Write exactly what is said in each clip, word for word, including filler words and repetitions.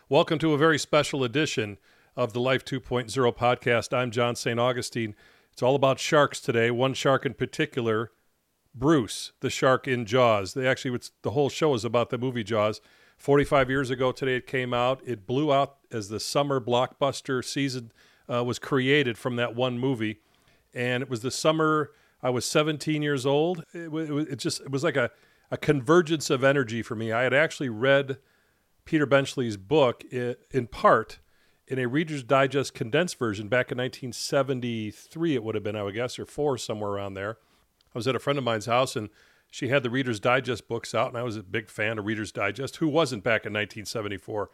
Welcome to a very special edition of the Life two point oh podcast. I'm John Saint Augustine. It's all about sharks today, one shark in particular, Bruce, the shark in Jaws. They actually, it's, the whole show is about the movie Jaws. forty-five years ago today it came out. It blew out as the summer blockbuster season uh, was created from that one movie. And it was the summer I was seventeen years old. It, it, it just, it was like a, a convergence of energy for me. I had actually read Peter Benchley's book in, in part in a Reader's Digest condensed version back in nineteen seventy-three, it would have been, I would guess, or four, somewhere around there. I was at a friend of mine's house, and she had the Reader's Digest books out, and I was a big fan of Reader's Digest. Who wasn't back in nineteen seventy-four?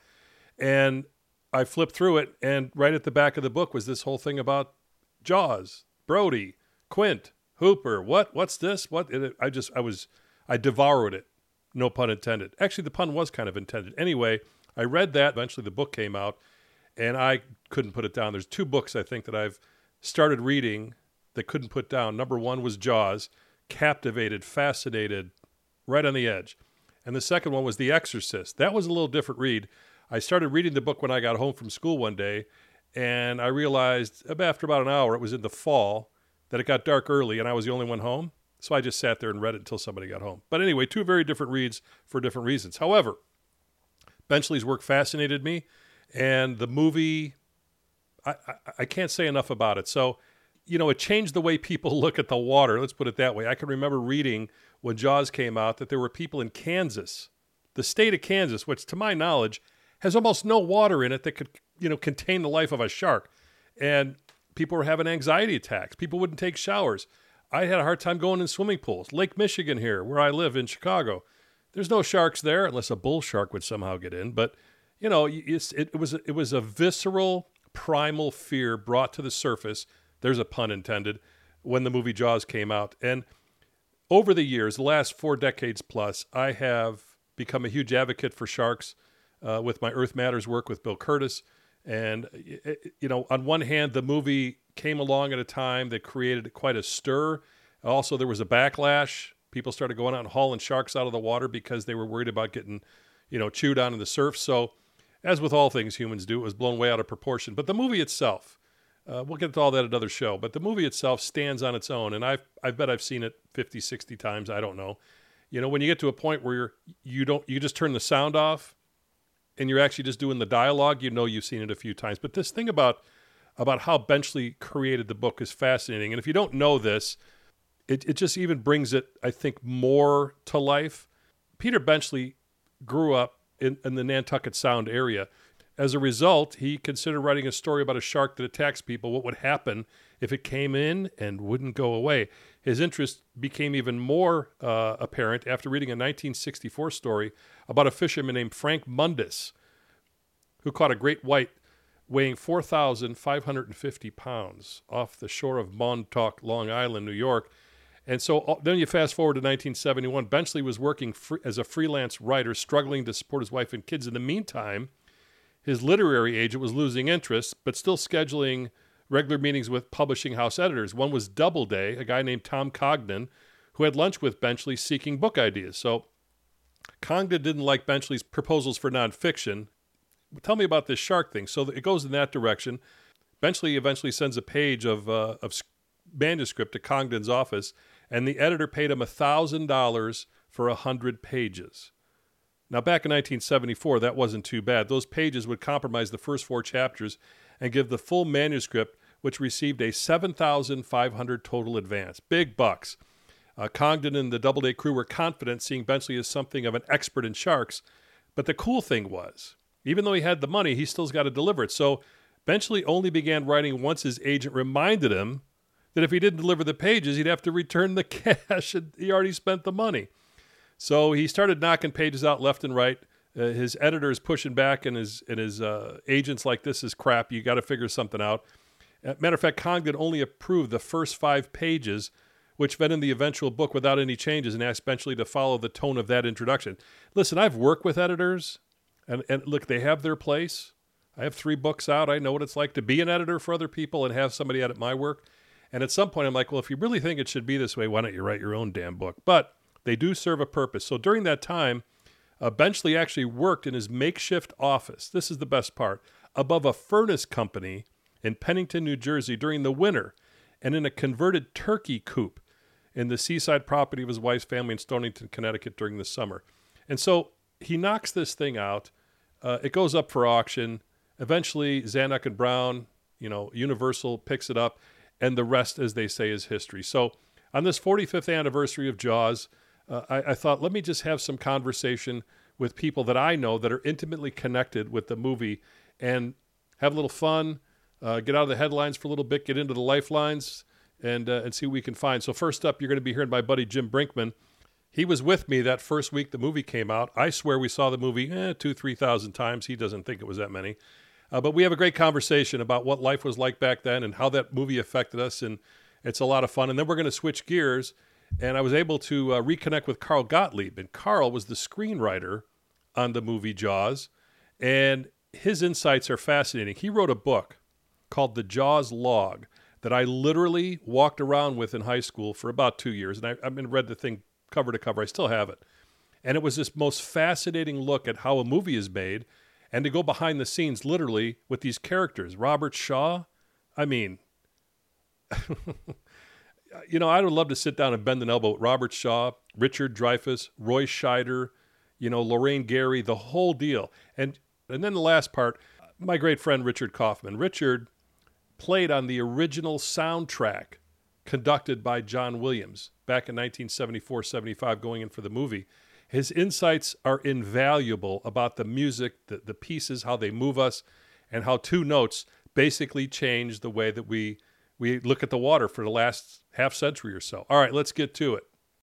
And I flipped through it, and right at the back of the book was this whole thing about Jaws, Brody, Quint, Hooper. What? What's this? What? It, I just, I was, I devoured it. No pun intended. Actually, the pun was kind of intended. Anyway, I read that. Eventually, the book came out, and I couldn't put it down. There's two books, I think, that I've started reading that couldn't put down. Number one was Jaws, captivated, fascinated, right on the edge. And the second one was The Exorcist. That was a little different read. I started reading the book when I got home from school one day, and I realized after about an hour, it was in the fall, that it got dark early, and I was the only one home. So I just sat there and read it until somebody got home. But anyway, two very different reads for different reasons. However, Benchley's work fascinated me, and the movie, I, I, I can't say enough about it. So, you know, it changed the way people look at the water. Let's put it that way. I can remember reading when Jaws came out that there were people in Kansas, the state of Kansas, which to my knowledge has almost no water in it that could, you know, contain the life of a shark. And people were having anxiety attacks. People wouldn't take showers. I had a hard time going in swimming pools. Lake Michigan here, where I live in Chicago. There's no sharks there unless a bull shark would somehow get in. But, you know, it's, it, it was it was a visceral, primal fear brought to the surface. There's a pun intended, when the movie Jaws came out. And over the years, the last four decades plus, I have become a huge advocate for sharks uh, with my Earth Matters work with Bill Curtis. And, you know, on one hand, the movie came along at a time that created quite a stir. Also, there was a backlash. People started going out and hauling sharks out of the water because they were worried about getting, you know, chewed on in the surf. So, as with all things humans do, it was blown way out of proportion. But the movie itself, uh, we'll get to all that at another show, but the movie itself stands on its own. And I've, I bet I've seen it fifty, sixty times. I don't know. You know, when you get to a point where you're, you don't, you just turn the sound off and you're actually just doing the dialogue, you know you've seen it a few times. But this thing about about how Benchley created the book is fascinating. And if you don't know this, it, it just even brings it, I think, more to life. Peter Benchley grew up in, in the Nantucket Sound area. As a result, he considered writing a story about a shark that attacks people, what would happen if it came in and wouldn't go away. His interest became even more uh, apparent after reading a nineteen sixty-four story about a fisherman named Frank Mundus, who caught a great white weighing four thousand five hundred fifty pounds off the shore of Montauk, Long Island, New York. And so uh, then you fast forward to nineteen seventy-one. Benchley was working free, as a freelance writer, struggling to support his wife and kids. In the meantime, his literary agent was losing interest, but still scheduling regular meetings with publishing house editors. One was Doubleday, a guy named Tom Congdon, who had lunch with Benchley seeking book ideas. So Congdon didn't like Benchley's proposals for nonfiction. Tell me about this shark thing. So it goes in that direction. Benchley eventually sends a page of uh, of manuscript to Congdon's office, and the editor paid him one thousand dollars for one hundred pages. Now, back in nineteen seventy-four, that wasn't too bad. Those pages would compromise the first four chapters and give the full manuscript, which received a seven thousand five hundred dollars total advance. Big bucks. Uh, Congdon and the Doubleday crew were confident, seeing Benchley as something of an expert in sharks. But the cool thing was, even though he had the money, he still's got to deliver it. So Benchley only began writing once his agent reminded him that if he didn't deliver the pages, he'd have to return the cash, and he already spent the money. So he started knocking pages out left and right. Uh, his editor is pushing back, and his and his uh, agents like, this is crap. You got to figure something out. Uh, matter of fact, Congdon only approved the first five pages, which fed in the eventual book without any changes, and asked Benchley to follow the tone of that introduction. Listen, I've worked with editors, and, and look, they have their place. I have three books out. I know what it's like to be an editor for other people and have somebody edit my work. And at some point, I'm like, well, if you really think it should be this way, why don't you write your own damn book? But they do serve a purpose. So during that time, Uh, Benchley actually worked in his makeshift office. This is the best part. Above a furnace company in Pennington, New Jersey during the winter, and in a converted turkey coop in the seaside property of his wife's family in Stonington, Connecticut during the summer. And so he knocks this thing out. Uh, it goes up for auction. Eventually, Zanuck and Brown, you know, Universal picks it up, and the rest, as they say, is history. So on this forty-fifth anniversary of Jaws, uh, I, I thought, let me just have some conversation with people that I know that are intimately connected with the movie and have a little fun, uh, get out of the headlines for a little bit, get into the lifelines, and uh, and see what we can find. So first up, you're going to be hearing my buddy Jim Brinkman. He was with me that first week the movie came out. I swear we saw the movie eh, two, three thousand times. He doesn't think it was that many. Uh, but we have a great conversation about what life was like back then and how that movie affected us, and it's a lot of fun. And then we're going to switch gears, and I was able to uh, reconnect with Carl Gottlieb. And Carl was the screenwriter on the movie Jaws, and his insights are fascinating. He wrote a book called The Jaws Log that I literally walked around with in high school for about two years, and I, I mean, read the thing cover to cover. I still have it. And it was this most fascinating look at how a movie is made and to go behind the scenes literally with these characters. Robert Shaw, I mean, you know, I would love to sit down and bend an elbow with Robert Shaw, Richard Dreyfuss, Roy Scheider, you know, Lorraine Gary, the whole deal. And and then the last part, my great friend Richard Kaufman. Richard played on the original soundtrack conducted by John Williams back in nineteen seventy-four seventy-five, going in for the movie. His insights are invaluable about the music, the, the pieces, how they move us, and how two notes basically change the way that we we look at the water for the last half century or so. All right, let's get to it.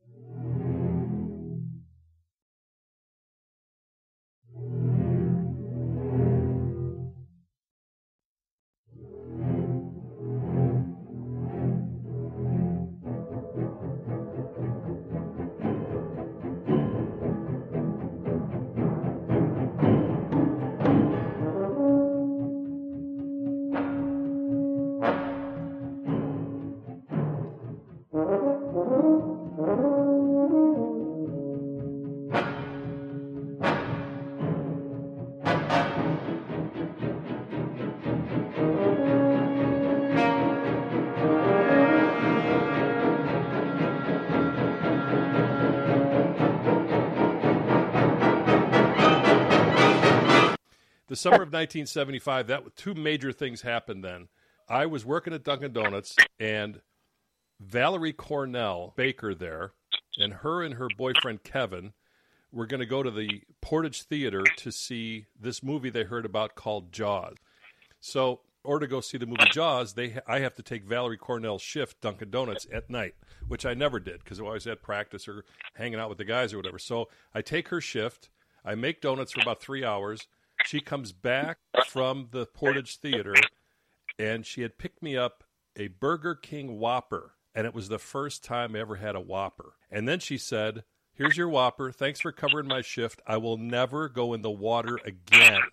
The summer of nineteen seventy-five, that two major things happened then. I was working at Dunkin' Donuts, and Valerie Cornell, baker there, and her and her boyfriend Kevin were going to go to the Portage Theater to see this movie they heard about called Jaws. So, in order to go see the movie Jaws, they I have to take Valerie Cornell's shift, Dunkin' Donuts, at night, which I never did because I always had practice or hanging out with the guys or whatever. So I take her shift. I make donuts for about three hours. She comes back from the Portage Theater, and she had picked me up a Burger King Whopper, and it was the first time I ever had a Whopper. And then she said, here's your Whopper. Thanks for covering my shift. I will never go in the water again.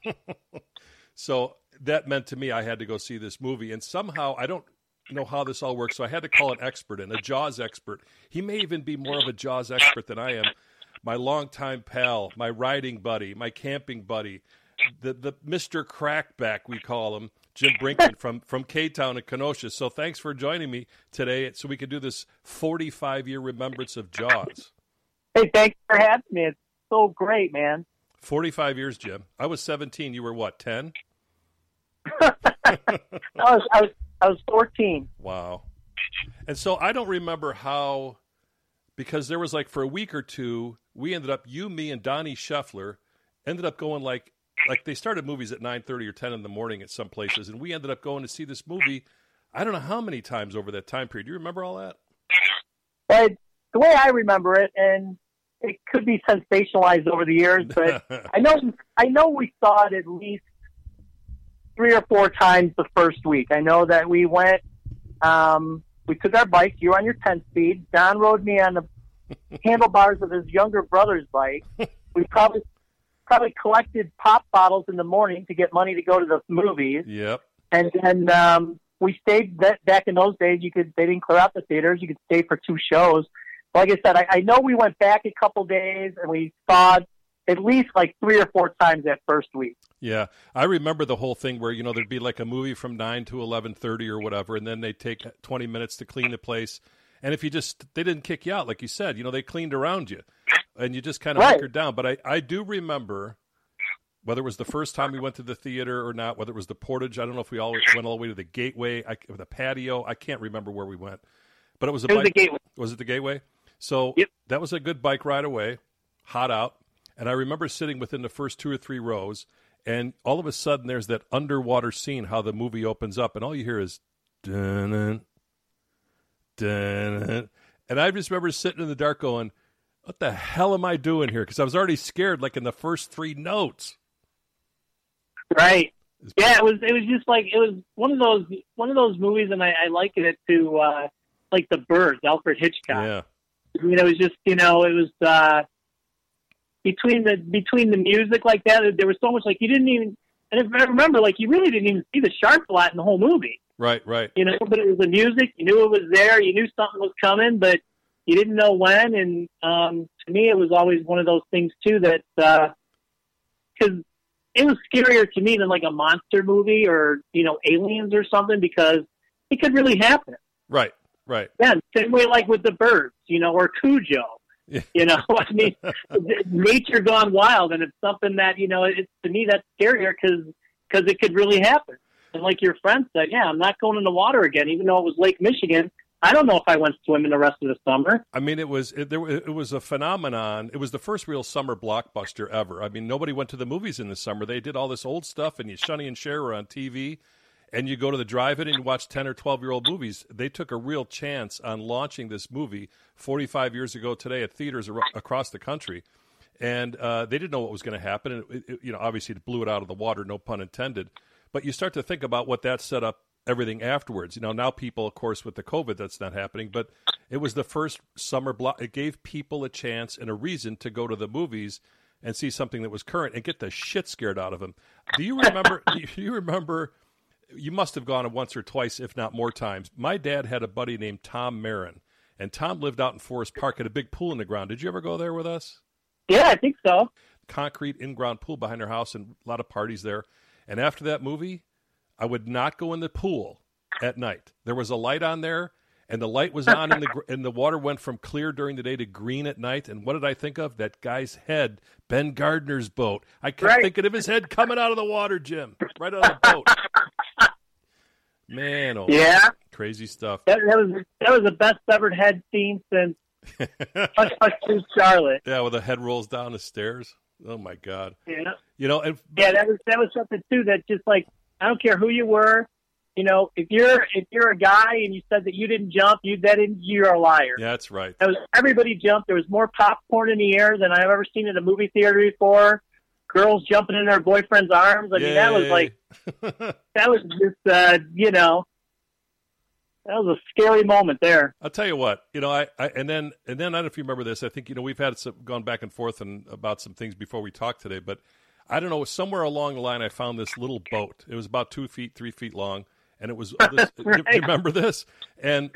So that meant to me I had to go see this movie. And somehow, I don't know how this all works, so I had to call an expert in, a Jaws expert. He may even be more of a Jaws expert than I am. My longtime pal, my riding buddy, my camping buddy, the the Mister Crackback, we call him, Jim Brinkman from, from K-Town and Kenosha. So thanks for joining me today so we could do this forty-five-year remembrance of Jaws. Hey, thanks for having me. It's so great, man. forty-five years, Jim. I was seventeen. You were what, ten? I was I was I was fourteen. Wow. And so I don't remember how, because there was like for a week or two, we ended up, you, me, and Donnie Scheffler ended up going like, like they started movies at nine thirty or ten in the morning at some places, and we ended up going to see this movie, I don't know how many times over that time period. Do you remember all that? Well, the way I remember it, and it could be sensationalized over the years, but I know I know we saw it at least three or four times the first week. I know that we went, um, we took our bikes. You were on your ten-speed. Don rode me on the handlebars of his younger brother's bike. We probably probably collected pop bottles in the morning to get money to go to the movies. Yep. And then um, we stayed that, back in those days. You could they didn't clear out the theaters. You could stay for two shows. Like I said, I, I know we went back a couple days and we saw at least like three or four times that first week. Yeah, I remember the whole thing where, you know, there'd be like a movie from nine to eleven thirty or whatever, and then they'd take twenty minutes to clean the place. And if you just, they didn't kick you out, like you said, you know, they cleaned around you, and you just kind of right. hunkered down. But I, I do remember, whether it was the first time we went to the theater or not, whether it was the Portage, I don't know if we all went all the way to the Gateway, I, or the patio, I can't remember where we went. But it was a it was bike. the Gateway. Was it the Gateway? So yep. that was a good bike ride away, hot out. And I remember sitting within the first two or three rows, and all of a sudden there's that underwater scene, how the movie opens up, and all you hear is, dun dun. And I just remember sitting in the dark going, what the hell am I doing here? Because I was already scared, like in the first three notes. Right. Yeah, it was. It was just like it was one of those one of those movies, and I, I liken it to uh, like The Birds, Alfred Hitchcock. Yeah. You know, it was just you know, it was uh, between the between the music like that. There was so much like you didn't even. And if I remember, like you really didn't even see the shark a lot in the whole movie. Right, right. You know, but it was the music. You knew it was there. You knew something was coming, but you didn't know when. And um, to me, it was always one of those things too that because. Uh, it was scarier to me than like a monster movie or, you know, aliens or something because it could really happen. Right, right. Yeah, same way like with The Birds, you know, or Cujo. Yeah. You know, I mean, nature gone wild, and it's something that, you know, it's to me that's scarier because because it could really happen. And like your friend said, yeah, I'm not going in the water again, even though it was Lake Michigan. I don't know if I went swimming the rest of the summer. I mean, it was it, there, it was a phenomenon. It was the first real summer blockbuster ever. I mean, nobody went to the movies in the summer. They did all this old stuff, and you Shunny and Cher were on T V, and you go to the drive-in and you watch ten or twelve-year-old movies. They took a real chance on launching this movie forty-five years ago today at theaters ar- across the country, and uh, they didn't know what was going to happen. And it, it, you know, obviously, it blew it out of the water, no pun intended. But you start to think about what that set up. Everything afterwards. You know, now people, of course, with the COVID, that's not happening, but it was the first summer block. It gave people a chance and a reason to go to the movies and see something that was current and get the shit scared out of them. Do you remember, do you remember, you must have gone once or twice, if not more times. My dad had a buddy named Tom Marin, and Tom lived out in Forest Park at a big pool in the ground. Did you ever go there with us? Yeah, I think so. Concrete in-ground pool behind their house and a lot of parties there. And after that movie, I would not go in the pool at night. There was a light on there, and the light was on, and the and the water went from clear during the day to green at night. And what did I think of? That guy's head, Ben Gardner's boat. I kept right. thinking of his head coming out of the water, Jim, right out of the boat. Man, oh, yeah, crazy stuff. That, that was that was the best ever head scene since Hush Hush Sweet Charlotte. Yeah, where the head rolls down the stairs. Oh my God. Yeah, you know, and yeah, that was that was something too that just like. I don't care who you were, you know. If you're if you're a guy and you said that you didn't jump, you that didn't, you're a liar. Yeah, that's right. That was everybody jumped. There was more popcorn in the air than I've ever seen in a movie theater before. Girls jumping in their boyfriend's arms. I Yay. mean, that was like that was just uh, you know that was a scary moment there. I'll tell you what, you know, I, I and then and then I don't know if you remember this. I think you know we've had some, gone back and forth and about some things before we talked today, but. I don't know, somewhere along the line I found this little boat. It was about two feet, three feet long, and it was this, right. you remember this? And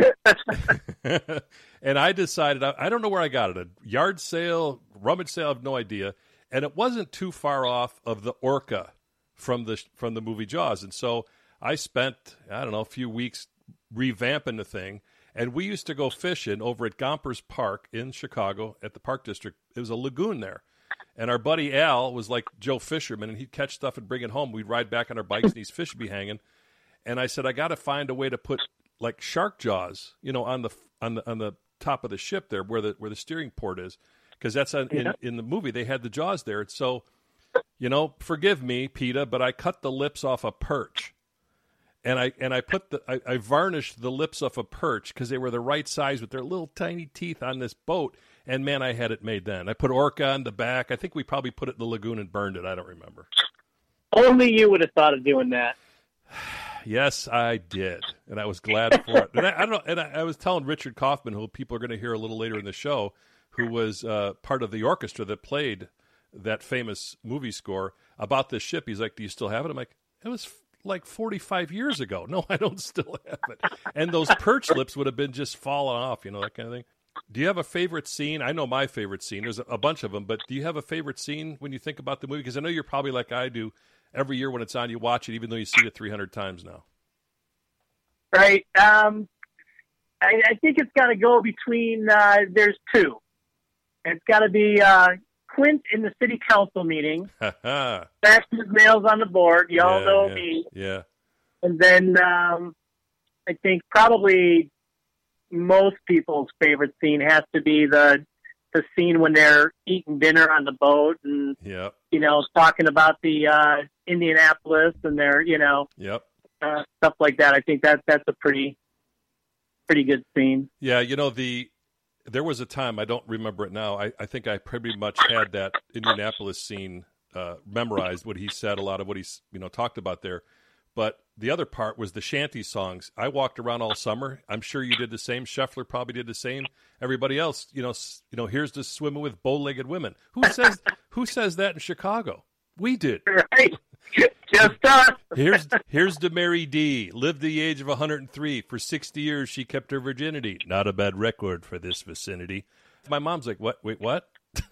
and I decided, I, I don't know where I got it, a yard sale, rummage sale, I have no idea. And it wasn't too far off of the Orca from the from the movie Jaws. And so I spent, I don't know, a few weeks revamping the thing. And we used to go fishing over at Gompers Park in Chicago at the Park District. It was a lagoon there. And our buddy Al was like Joe Fisherman, and he'd catch stuff and bring it home. We'd ride back on our bikes, and these fish would be hanging. And I said, I got to find a way to put like shark jaws, you know, on the on the on the top of the ship there, where the where the steering port is, because that's on, in in the movie they had the jaws there. So, you know, forgive me, PETA, but I cut the lips off a perch, and I and I put the I, I varnished the lips off a perch because they were the right size with their little tiny teeth on this boat. And, man, I had it made then. I put Orca on the back. I think we probably put it in the lagoon and burned it. I don't remember. Only you would have thought of doing that. Yes, I did, and I was glad for it. And I, I don't know. And I, I was telling Richard Kaufman, who people are going to hear a little later in the show, who was uh, part of the orchestra that played that famous movie score, about this ship. He's like, do you still have it? I'm like, it was f- like forty-five years ago. No, I don't still have it. And those perch lips would have been just falling off, you know, that kind of thing. Do you have a favorite scene? I know my favorite scene. There's a, a bunch of them, but do you have a favorite scene when you think about the movie? Because I know you're probably like I do. Every year when it's on, you watch it, even though you see it three hundred times now. Right. Um, I, I think it's got to go between, uh, there's two. It's got to be uh, Clint in the city council meeting. That's his nails on the board. Y'all yeah, know yeah, me. Yeah. And then um, I think probably most people's favorite scene has to be the the scene when they're eating dinner on the boat and, yep. you know, talking about the uh, Indianapolis and their, you know, yep. uh, stuff like that. I think that that's a pretty, pretty good scene. Yeah, you know, the there was a time, I don't remember it now, I, I think I pretty much had that Indianapolis scene uh, memorized, what he said, a lot of what he's, you know, talked about there. But the other part was the shanty songs. I walked around all summer. I'm sure you did the same. Scheffler probably did the same. Everybody else, you know, s- you know, here's to swimming with bow-legged women. Who says who says that in Chicago? We did. Right. Just us. Here's here's to Mary D. Lived the age of one hundred three. For sixty years, she kept her virginity. Not a bad record for this vicinity. My mom's like, what? Wait, what?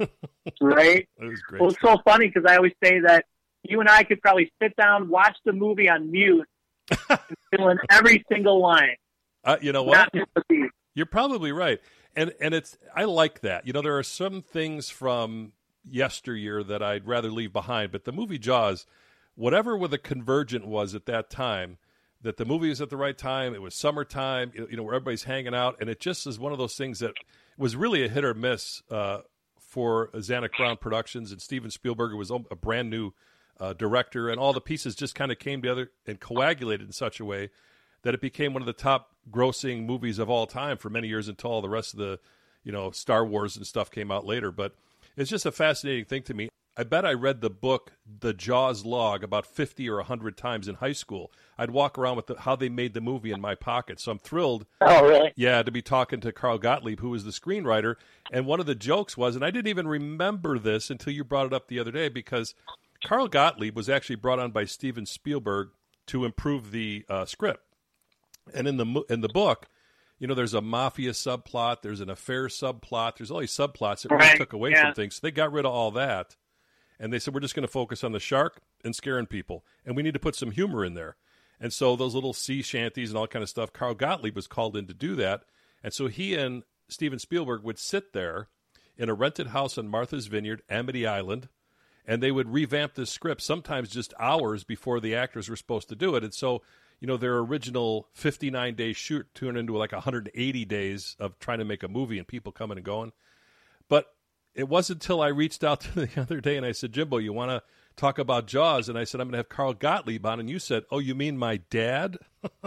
Right. It was great. Well, it's so funny because I always say that you and I could probably sit down, watch the movie on mute, and fill in every single line. Uh, you know what? Not just the beat. You're probably right. And and it's I like that. You know, there are some things from yesteryear that I'd rather leave behind, but the movie Jaws, whatever with the Convergent was at that time, that the movie was at the right time, it was summertime, you know, where everybody's hanging out, and it just is one of those things that was really a hit or miss uh, for Zanuck Brown Productions, and Steven Spielberg was a brand new uh, director, and all the pieces just kind of came together and coagulated in such a way that it became one of the top grossing movies of all time for many years until all the rest of the, you know, Star Wars and stuff came out later. But it's just a fascinating thing to me. I bet I read the book, The Jaws Log, about fifty or one hundred times in high school. I'd walk around with the, how they made the movie in my pocket. So I'm thrilled. Oh, really? Yeah, to be talking to Carl Gottlieb, who was the screenwriter. And one of the jokes was, and I didn't even remember this until you brought it up the other day, because Carl Gottlieb was actually brought on by Steven Spielberg to improve the uh, script. And in the in the book, you know, there's a mafia subplot, there's an affair subplot, there's all these subplots that really Right, took away yeah. from things. So they got rid of all that. And they said, we're just going to focus on the shark and scaring people. And we need to put some humor in there. And so those little sea shanties and all kind of stuff, Carl Gottlieb was called in to do that. And so he and Steven Spielberg would sit there in a rented house on Martha's Vineyard, Amity Island, and they would revamp this script, sometimes just hours before the actors were supposed to do it. And so, you know, their original fifty-nine day shoot turned into like one hundred eighty days of trying to make a movie and people coming and going. But it wasn't until I reached out to the other day and I said, Jimbo, you want to talk about Jaws? And I said, I'm going to have Carl Gottlieb on. And you said, oh, you mean my dad?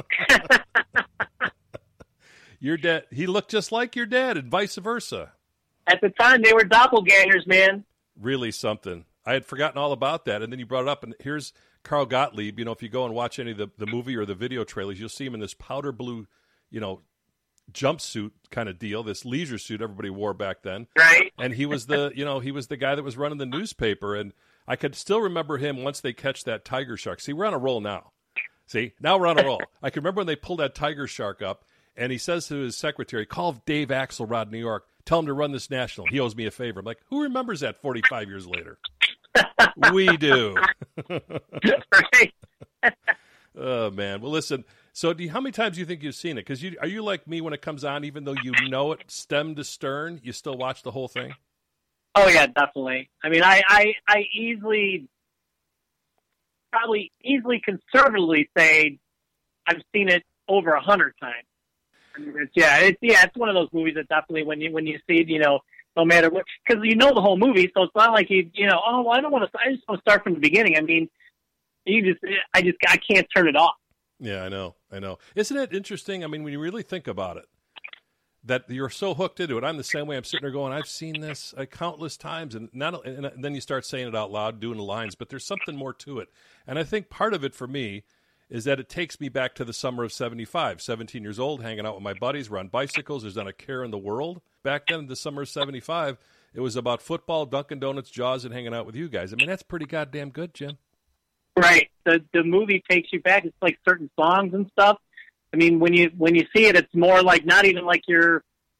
Your dad, he looked just like your dad and vice versa. At the time, they were doppelgangers, man. Really something. I had forgotten all about that. And then you brought it up, and here's Carl Gottlieb. You know, if you go and watch any of the, the movie or the video trailers, you'll see him in this powder blue, you know, jumpsuit kind of deal, this leisure suit everybody wore back then. Right. And he was the, you know, he was the guy that was running the newspaper. And I could still remember him once they catch that tiger shark. See, we're on a roll now. See, now we're on a roll. I can remember when they pulled that tiger shark up, and he says to his secretary, call Dave Axelrod, New York, tell him to run this national. He owes me a favor. I'm like, who remembers that forty-five years later? We do. Right. Oh, man. Well, listen, so do you, how many times do you think you've seen it? Because you, are you like me when it comes on, even though you know it stem to stern, you still watch the whole thing? Oh, yeah, definitely. I mean, I, I, I easily, probably easily conservatively say I've seen it over a hundred times. I mean, it's, yeah, it's, yeah, it's one of those movies that definitely when you when you see it, you know, no matter what, because you know the whole movie, so it's not like you, you know, oh, well, I don't want to, I just want to start from the beginning. I mean, you just, I just, I can't turn it off. Yeah, I know, I know. Isn't it interesting? I mean, when you really think about it, that you're so hooked into it. I'm the same way. I'm sitting there going, I've seen this uh, countless times, and not, and then you start saying it out loud, doing the lines, but there's something more to it. And I think part of it for me is that it takes me back to the summer of seventy-five, seventeen years old, hanging out with my buddies. We're on bicycles. There's not a care in the world. Back then, in the summer of seventy-five, it was about football, Dunkin' Donuts, Jaws, and hanging out with you guys. I mean, that's pretty goddamn good, Jim. Right. The the movie takes you back. It's like certain songs and stuff. I mean, when you when you see it, it's more like not even like you're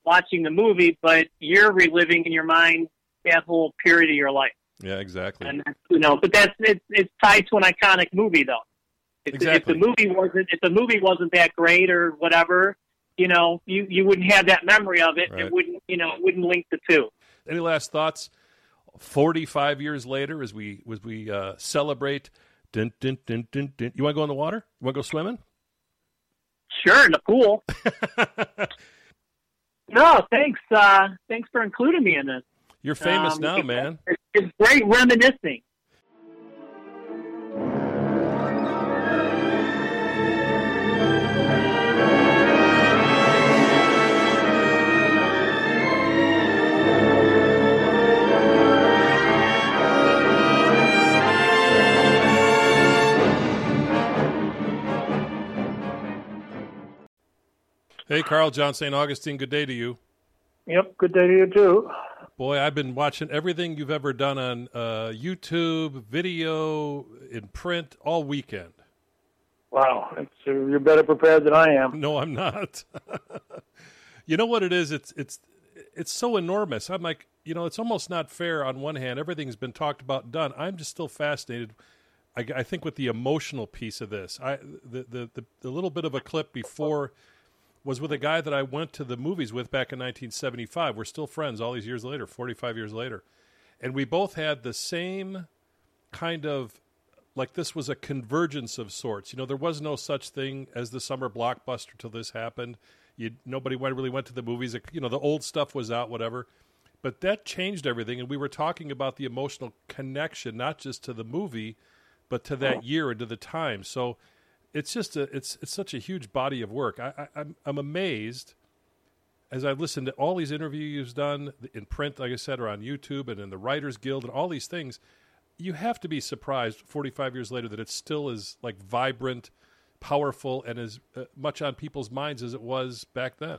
watching the movie, but you're reliving in your mind that whole period of your life. Yeah, exactly. And that's, you know, but that's it's it's tied to an iconic movie, though. If, exactly. if the movie wasn't if the movie wasn't that great or whatever, you know, you, you wouldn't have that memory of it. Right. It wouldn't, you know, it wouldn't link the two. Any last thoughts? Forty-five years later, as we as we uh, celebrate. Dun, dun, dun, dun, dun. You want to go in the water? You want to go swimming? Sure, in the pool. No, thanks. Uh, thanks for including me in this. You're famous um, now, it's, man. It's, it's great reminiscing. Hey, Carl, John Saint Augustine, good day to you. Yep, good day to you, too. Boy, I've been watching everything you've ever done on uh, YouTube, video, in print, all weekend. Wow, it's, uh, you're better prepared than I am. No, I'm not. You know what it is? It's it's it's so enormous. I'm like, you know, it's almost not fair on one hand. Everything's been talked about and done. I'm just still fascinated, I, I think, with the emotional piece of this. I the, the, the, the little bit of a clip before was with a guy that I went to the movies with back in nineteen seventy-five. We're still friends all these years later, forty-five years later. And we both had the same kind of, like this was a convergence of sorts. You know, there was no such thing as the summer blockbuster till this happened. You, nobody went, really went to the movies. You know, the old stuff was out, whatever. But that changed everything. And we were talking about the emotional connection, not just to the movie, but to that year and to the time. So it's just a, it's it's such a huge body of work. I, I, I'm I'm amazed as I listened to all these interviews you've done in print, like I said, or on YouTube and in the Writers Guild and all these things. You have to be surprised forty-five years later that it still is like vibrant, powerful, and as uh, much on people's minds as it was back then.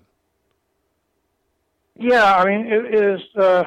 Yeah, I mean, it is uh,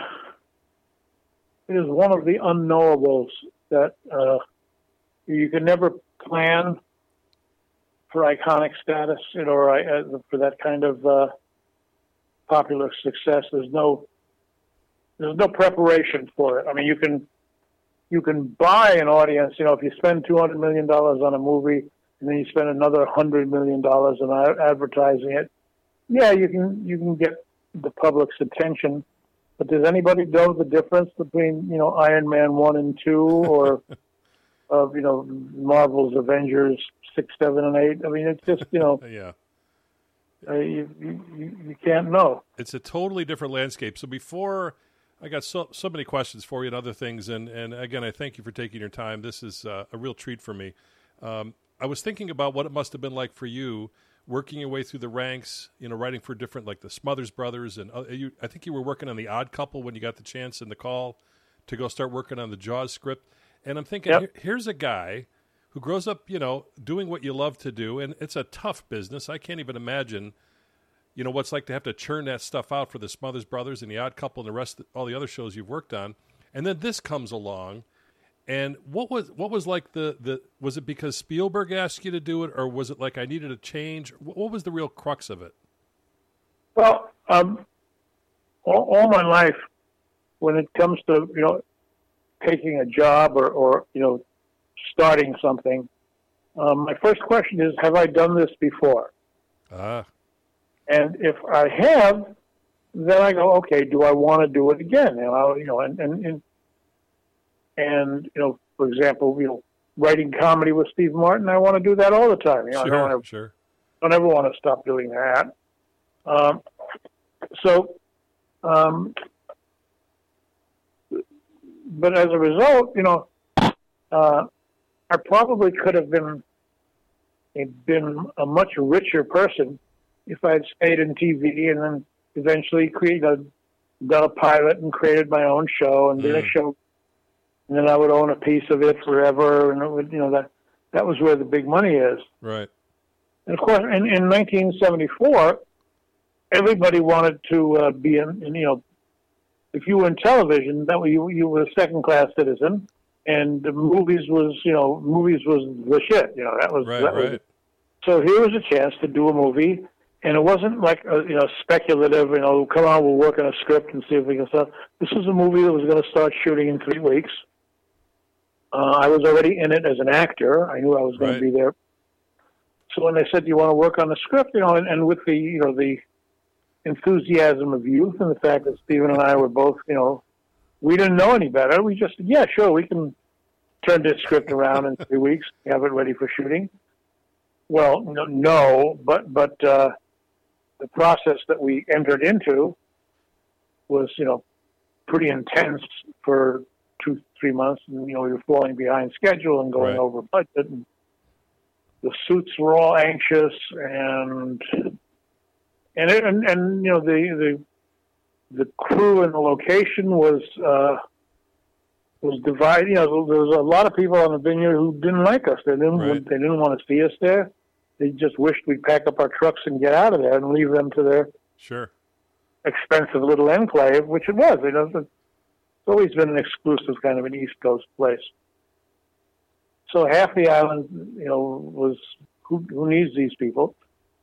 it is one of the unknowables that uh, you can never plan for iconic status, you know, or uh, for that kind of uh, popular success. There's no there's no preparation for it. I mean, you can you can buy an audience. You know, if you spend two hundred million dollars on a movie and then you spend another one hundred million dollars on advertising it, yeah, you can you can get the public's attention. But does anybody know the difference between, you know, Iron Man one and two, or of, you know, Marvel's Avengers six, seven, and eight? I mean, it's just, you know, yeah, uh, you, you you can't know. It's a totally different landscape. So before, I got so so many questions for you and other things, and and again, I thank you for taking your time. This is uh, a real treat for me. Um, I was thinking about what it must have been like for you, working your way through the ranks, you know, writing for different, like the Smothers Brothers, and uh, you, I think you were working on The Odd Couple when you got the chance and the call to go start working on the Jaws script. And I'm thinking, Yep. here, here's a guy who grows up, you know, doing what you love to do, and it's a tough business. I can't even imagine, you know, what's like to have to churn that stuff out for the Smothers Brothers and The Odd Couple and the rest of all the other shows you've worked on. And then this comes along. And what was what was like the, the was it because Spielberg asked you to do it, or was it like I needed a change? What, what was the real crux of it? Well, um, all, all my life, when it comes to, you know, taking a job or, or you know, starting something, um, my first question is, have I done this before? Ah. And if I have, then I go, okay, do I want to do it again? And I, you know, and, and, and And, you know, for example, you know, writing comedy with Steve Martin, I want to do that all the time. You know, Sure, I don't, ever, sure. don't ever want to stop doing that. Um, so, um, but as a result, you know, uh, I probably could have been been a much richer person if I had stayed in T V and then eventually created a, done a pilot and created my own show and did Mm. a show. And then I would own a piece of it forever, and it would, you know, that that was where the big money is. Right. And of course, in, in nineteen seventy-four, everybody wanted to uh, be in, in. You know, if you were in television, that was, you you were a second-class citizen, and the movies was, you know, movies was the shit. You know, that was Right, that right. was. So here was a chance to do a movie And it wasn't like a, you know speculative. You know, come on, we'll work on a script and see if we can start. This was a movie that was going to start shooting in three weeks. Uh, I was already in it as an actor. I knew I was going Right. to be there. So when they said, "Do you want to work on the script?" You know, and, and with the you know the enthusiasm of youth and the fact that Stephen and I were both, you know, we didn't know any better. We just, yeah, sure, we can turn this script around in three weeks, have it ready for shooting. Well, no, no but but uh, the process that we entered into was, you know, pretty intense for two, three months. And, you know, we were falling behind schedule and going Right. over budget. And the suits were all anxious, and and it, and, and you know the the the crew and the location was uh, was divided. You know, there was a lot of people on the vineyard who didn't like us. They didn't Right. they didn't want to see us there. They just wished we'd pack up our trucks and get out of there and leave them to their Sure. expensive little enclave, which it was. You know, it's always been an exclusive kind of an East Coast place. So half the island, you know, was who, who needs these people,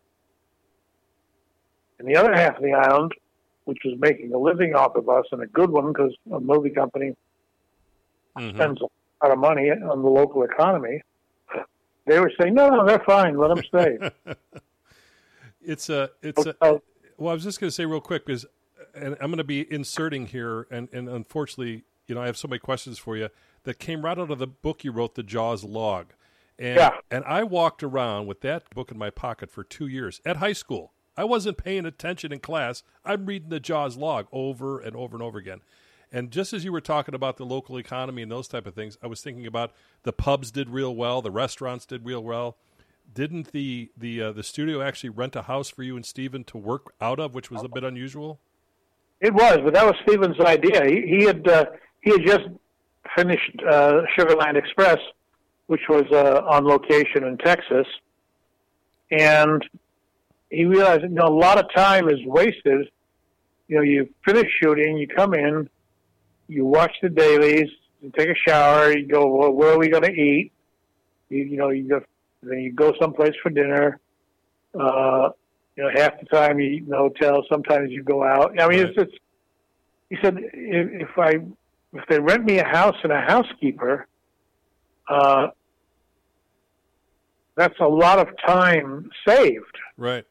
and the other half of the island, which was making a living off of us, and a good one because a movie company Mhm. spends a lot of money on the local economy. They were saying, "No, no, they're fine. Let them stay." It's a, it's a, So, well, I was just going to say real quick, because, and I'm going to be inserting here, and, and unfortunately, you know, I have so many questions for you that came right out of the book you wrote, The Jaws Log. And, Yeah. and I walked around with that book in my pocket for two years at high school. I wasn't paying attention in class. I'm reading the Jaws Log over and over and over again. And just as you were talking about the local economy and those type of things, I was thinking about the pubs did real well, the restaurants did real well. Didn't the the uh, the studio actually rent a house for you and Steven to work out of, which was a bit unusual? it was, but that was Stephen's idea. He, he had uh, he had just finished uh, Sugarland Express, which was uh, on location in Texas, and he realized, you know, a lot of time is wasted. You know, you finish shooting, you come in, you watch the dailies, you take a shower, you go, well, where are we going to eat? You, you know, you go, then you go someplace for dinner. Uh, you know, half the time you eat in the hotel. Sometimes you go out. I mean, Right. it's, it's. He said, if, if I, if they rent me a house and a housekeeper, uh, that's a lot of time saved. Right.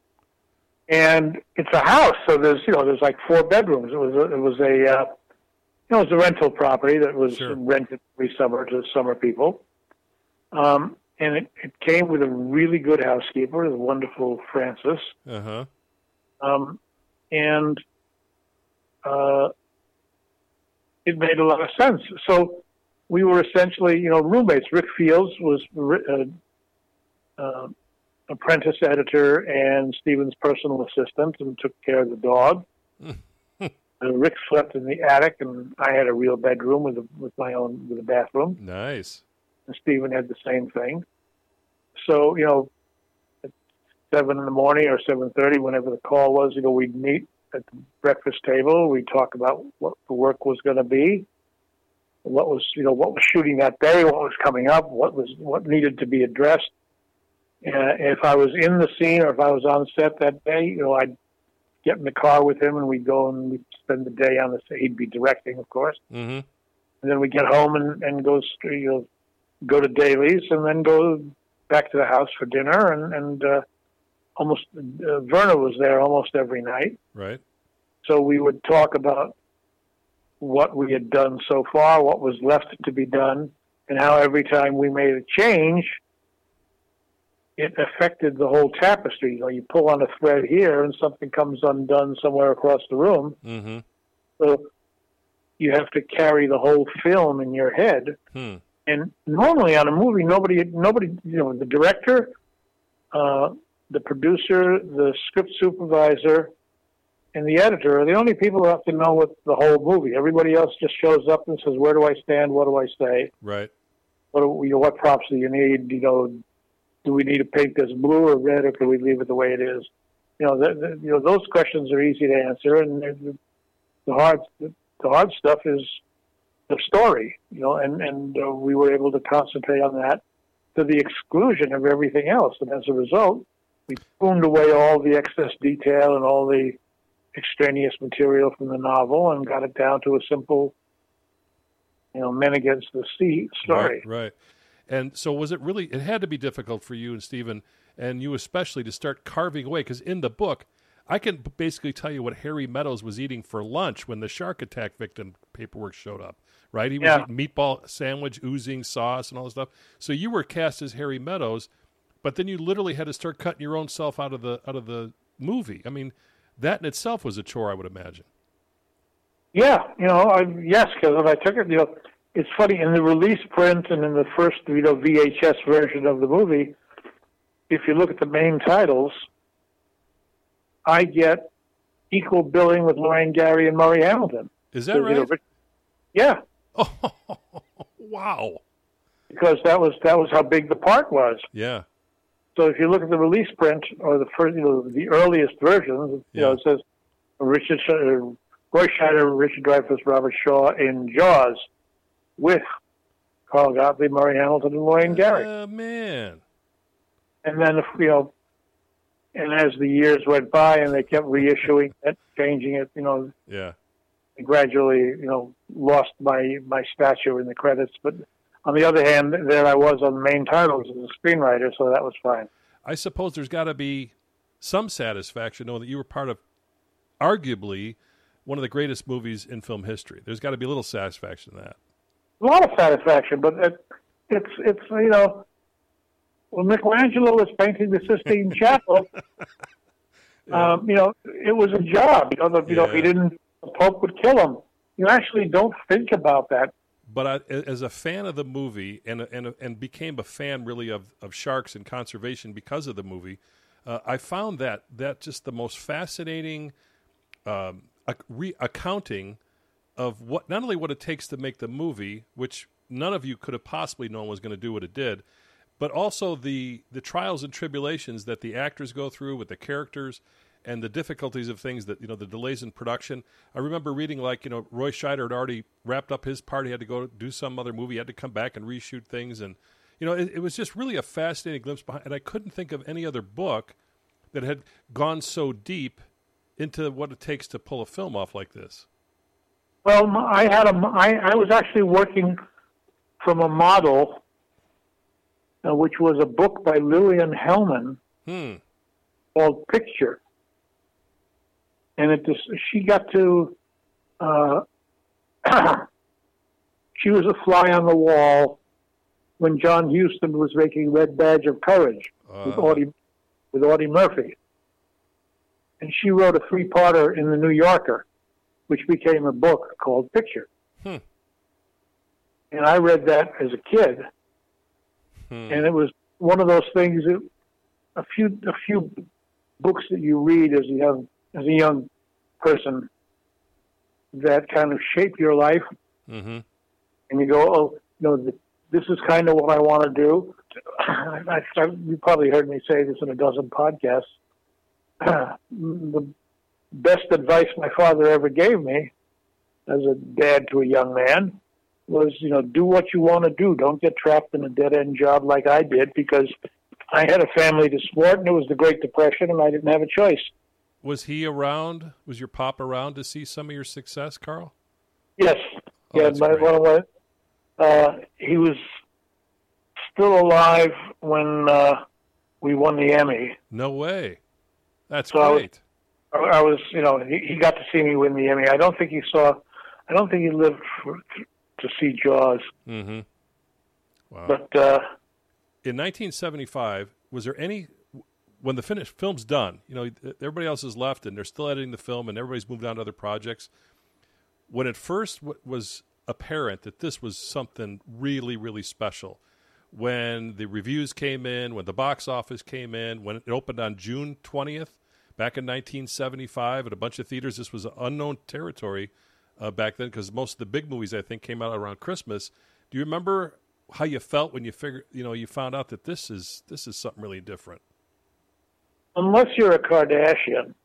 And it's a house, so there's you know there's like four bedrooms. It was a, it was a uh, you know it was a rental property that was Sure. rented every summer to summer people. Um, and it, it came with a really good housekeeper, the wonderful Frances. Uh-huh. Um, and uh, it made a lot of sense. So we were essentially, you know, roommates. Rick Fields was uh, uh, apprentice editor and Stephen's personal assistant and took care of the dog. uh, Rick slept in the attic, and I had a real bedroom with a, with my own with a bathroom. Nice. And Stephen had the same thing. So, you know, at seven in the morning or seven thirty, whenever the call was, you know, we'd meet at the breakfast table. We'd talk about what the work was going to be, what was, you know, what was shooting that day, what was coming up, what was what needed to be addressed. Uh, if I was in the scene or if I was on set that day, you know, I'd get in the car with him and we'd go and we'd spend the day on the set. He'd be directing, of course. Mm-hmm. And then we'd get home and, and go, st- you know, go to dailies and then go back to the house for dinner. And, and uh, almost, uh, Verna was there almost every night. Right. So we would talk about what we had done so far, what was left to be done, and how every time we made a change, it affected the whole tapestry. You know, you pull on a thread here and something comes undone somewhere across the room. Mm-hmm. So you have to carry the whole film in your head. Hmm. And normally on a movie, nobody, nobody, you know, the director, uh, the producer, the script supervisor, and the editor are the only people who have to know what the whole movie. Everybody else just shows up and says, "Where do I stand? What do I say? Right. What do, you know, what props do you need? You know, do we need to paint this blue or red, or can we leave it the way it is?" You know, the, the, you know, those questions are easy to answer, and the, the hard, the, the hard stuff is the story. You know, and and uh, we were able to concentrate on that to the exclusion of everything else, and as a result, we pruned away all the excess detail and all the extraneous material from the novel and got it down to a simple, you know, men against the sea story. Right, right. And so was it really, it had to be difficult for you and Stephen, and you especially, to start carving away, because in the book, I can basically tell you what Harry Meadows was eating for lunch when the shark attack victim paperwork showed up, right? He was Yeah. eating meatball sandwich, oozing sauce and all this stuff. So you were cast as Harry Meadows, but then you literally had to start cutting your own self out of the out of the movie. I mean, that in itself was a chore, I would imagine. Yeah, you know, I, yes, because when I took it, you know, it's funny, in the release print and in the first, you know, V H S version of the movie, if you look at the main titles, I get equal billing with Lorraine Gary and Murray Hamilton. Is that right? You know, yeah. Oh, wow. Because that was that was how big the part was. Yeah. So if you look at the release print or the first, you know, the earliest versions, you Yeah. know, it says Richard, uh, Roy Scheider, Richard Dreyfuss, Robert Shaw in Jaws with Carl Gottlieb, Murray Hamilton, and Lorraine Gary. Oh, man. And then, if, you know, and as the years went by and they kept reissuing it, changing it, you know, Yeah. I gradually, you know, lost my, my stature in the credits. But on the other hand, there I was on the main titles as a screenwriter, so that was fine. I suppose there's got to be some satisfaction knowing that you were part of arguably one of the greatest movies in film history. There's got to be a little satisfaction in that. A lot of satisfaction, but it, it's, it's, you know, when Michelangelo was painting the Sistine Chapel, Yeah. um, you know, it was a job. You know, the, you know, if Yeah. he didn't, the Pope would kill him. You actually don't think about that. But I, as a fan of the movie, and and and became a fan really of, of sharks and conservation because of the movie, uh, I found that that just the most fascinating um, ac- re- accounting of what not only what it takes to make the movie, which none of you could have possibly known was going to do what it did, but also the the trials and tribulations that the actors go through with the characters and the difficulties of things that, you know, the delays in production. I remember reading, like, you know, Roy Scheider had already wrapped up his part. He had to go do some other movie. He had to come back and reshoot things. And, you know, it, it was just really a fascinating glimpse behind. And I couldn't think of any other book that had gone so deep into what it takes to pull a film off like this. Well, m- I had a, I, I was actually working from a model, uh, which was a book by Lillian Hellman Hmm. called Picture. And it just, she got to, uh, she was a fly on the wall when John Huston was making Red Badge of Courage with Uh, Audie, with Audie Murphy. And she wrote a three-parter in the New Yorker, which became a book called Picture. Hmm. And I read that as a kid, Hmm. and it was one of those things that a few a few books that you read as a young as a young person that kind of shape your life, Mm-hmm. and you go, oh, you know, this is kind of what I want to do. I, I, you probably heard me say this in a dozen podcasts. The best advice my father ever gave me as a dad to a young man was, you know, do what you want to do. Don't get trapped in a dead-end job like I did, because I had a family to support, and it was the Great Depression, and I didn't have a choice. Was he around? Was your pop around to see some of your success, Carl? Yes. Oh, yeah, that's my, great. one of my, uh, he was still alive when uh, we won the Emmy. No way. That's So I was- great. I I was, you know, he, he got to see me win the Emmy. I don't think he saw, I don't think he lived for, to see Jaws. Mm-hmm. Wow. But uh, In nineteen seventy-five, was there any, when the finished film's done, you know, everybody else is left and they're still editing the film and everybody's moved on to other projects. When it first w- was apparent that this was something really, really special, when the reviews came in, when the box office came in, when it opened on June twentieth, back in nineteen seventy-five at a bunch of theaters, this was unknown territory uh, back then, because most of the big movies, I think, came out around Christmas. Do you remember how you felt when you figured, you know, you found out that this is this is something really different? unless you're a Kardashian,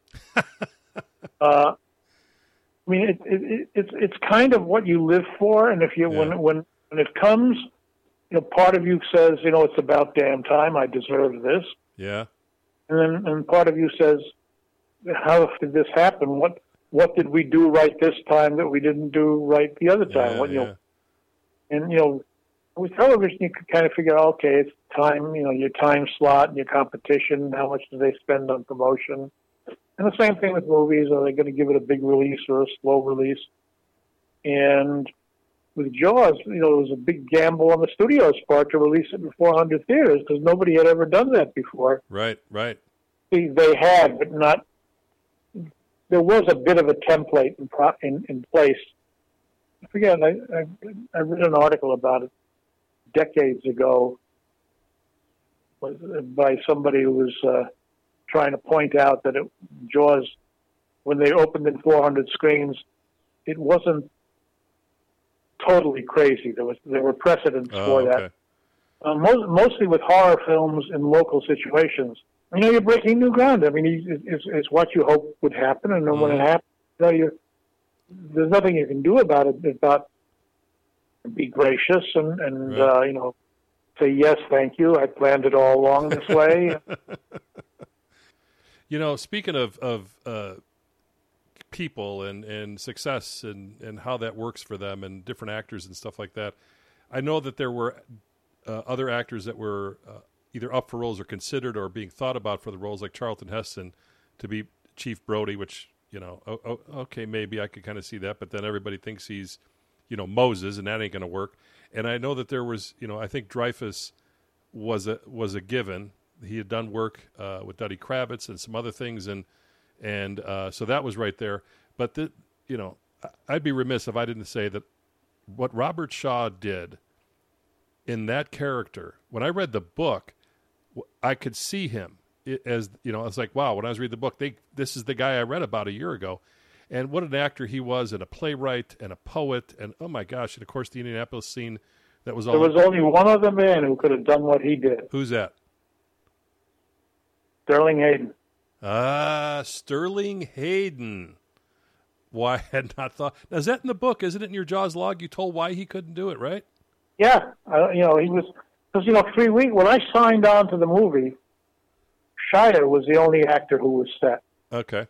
uh, I mean, it, it, it, it's it's kind of what you live for. And if you Yeah. when when when it comes, you know, part of you says, you know, it's about damn time I deserve this. Yeah. And then and part of you says, how did this happen? What what did we do right this time that we didn't do right the other time? Yeah, what, you yeah. know, and, you know, with television, you could kind of figure out, okay, it's time, you know, your time slot and your competition, how much do they spend on promotion? And the same thing with movies. Are they going to give it a big release or a slow release? And with Jaws, you know, it was a big gamble on the studio's part to release it in four hundred theaters because nobody had ever done that before. Right, right. See, they had, but not. There was a bit of a template in pro, in, in place. I forget. I, I I read an article about it decades ago by somebody who was uh, trying to point out that it, Jaws, when they opened in four hundred screens, it wasn't totally crazy. There was there were precedents Oh, for okay. that. Uh, most, mostly with horror films in local situations. You know, you're breaking new ground. I mean, it's, it's, it's what you hope would happen, and then mm-hmm. when it happens, you know, you're, there's nothing you can do about it but be gracious and, and right. uh, you know, say, yes, thank you. I planned it all along this way. You know, speaking of, of uh, people and, and success and, and how that works for them and different actors and stuff like that, I know that there were uh, other actors that were uh, either up for roles or considered or being thought about for the roles, like Charlton Heston to be Chief Brody, which, you know, oh, oh, okay, maybe I could kind of see that, but then everybody thinks he's, you know, Moses, and that ain't going to work. And I know that there was, you know, I think Dreyfuss was a was a given. He had done work uh, with Duddy Kravitz and some other things, and and uh, so that was right there. But, the, you know, I'd be remiss if I didn't say that what Robert Shaw did in that character, when I read the book, I could see him as, you know, I was like, wow, when I was reading the book, they, this is the guy I read about a year ago. And what an actor he was, and a playwright and a poet, and oh my gosh, and of course the Indianapolis scene that was all. There was only one other man who could have done what he did. Who's that? Sterling Hayden. Ah, Sterling Hayden. Why I had not thought. Now, is that in the book? Isn't it in your Jaws log? You told why he couldn't do it, right? Yeah, uh, you know, he was, because, you know, three weeks, when I signed on to the movie, Shire was the only actor who was set. Okay.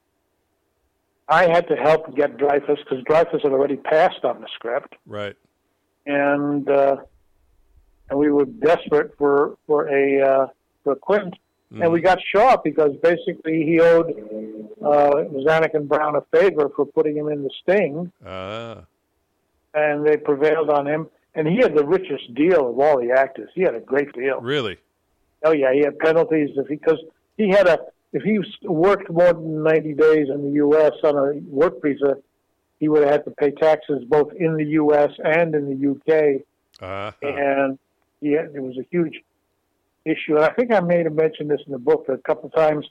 I had to help get Dreyfuss because Dreyfuss had already passed on the script. Right. And uh, and we were desperate for for a uh, for a Quint, mm. and we got Shaw because basically he owed uh, Zanuck and Brown a favor for putting him in the Sting, Ah. and they prevailed on him. And he had the richest deal of all the actors. He had a great deal. Really? Oh yeah, he had penalties if he because he had a if he worked more than ninety days in the U S on a work visa, he would have had to pay taxes both in the U S and in the U K. Uh-huh. And he had, it was a huge issue. And I think I made him mention this in the book a couple of times.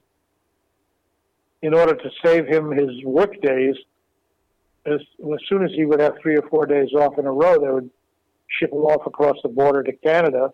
In order to save him his work days, as, as soon as he would have three or four days off in a row, they would ship him off across the border to Canada.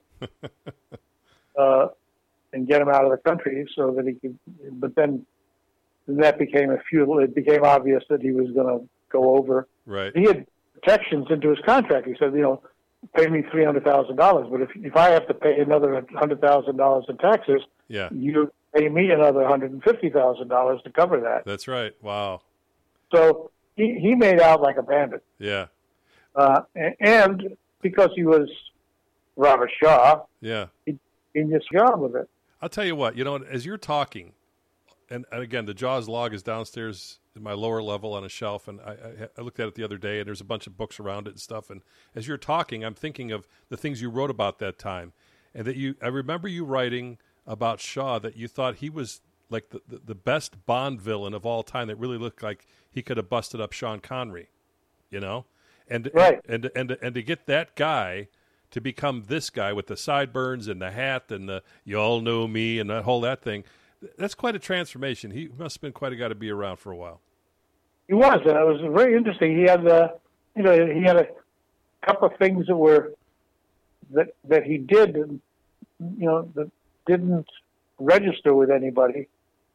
uh, and get him out of the country so that he could, but then that became a futile, it became obvious that he was going to go over. Right. He had protections into his contract. He said, you know, pay me three hundred thousand dollars, but if if I have to pay another one hundred thousand dollars in taxes, yeah, you pay me another one hundred fifty thousand dollars to cover that. That's right. Wow. So he, he made out like a bandit. Yeah. Uh, and, and because he was Robert Shaw, yeah, he did his job with it. I'll tell you what, you know, as you're talking, and, and again, the Jaws log is downstairs in my lower level on a shelf, and I, I, I looked at it the other day, and there's a bunch of books around it and stuff, and as you're talking, I'm thinking of the things you wrote about that time, and that you, I remember you writing about Shaw that you thought he was like the, the, the best Bond villain of all time that really looked like he could have busted up Sean Connery, you know? And, right. and, and, and, and to get that guy to become this guy with the sideburns and the hat and the you all know me and that whole that thing, that's quite a transformation. He must have been quite a guy to be around for a while. He was, and it was very interesting. He had, uh, you know, he had a couple of things that were that that he did, you know, that didn't register with anybody.